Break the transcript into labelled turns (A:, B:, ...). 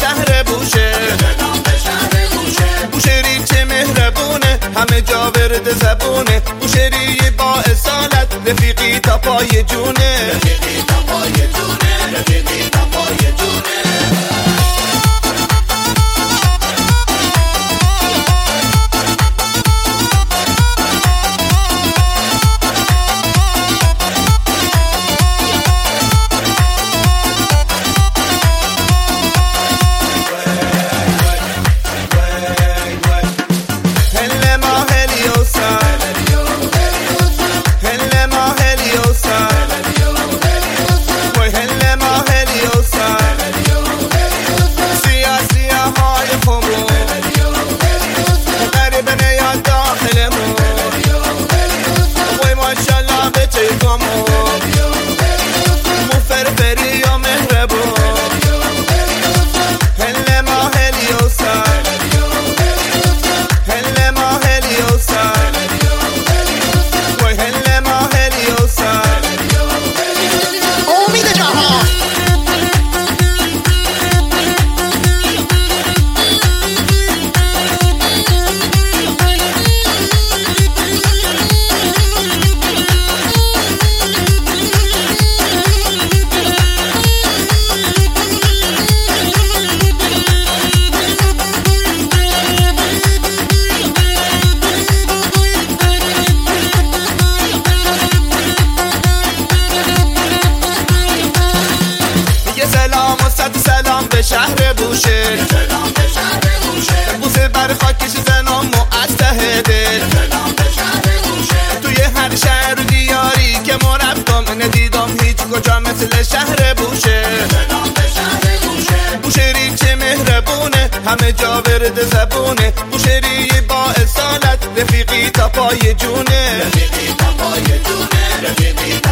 A: شهر بوشه، بوشهری چه مهربونه، همه جا ورد زبونه. بوشهری با اصالت، رفیقی تا پای جونه، رفیقی تا پای جونه، رفیقی تا پای جونه. سلام به شهر بوشهر، بوسه بر خاکش زنم و از ته دل. توی هر شهر و دیاری که ما رفتم، ندیدم هیچ کجا مثل شهر بوشهر. بوشهری چه مهربونه، همه جا ورد زبونه. بوشهری با اصالت، رفیقی تا پای جونه، رفیقی تا پای جونه، رفیقی تا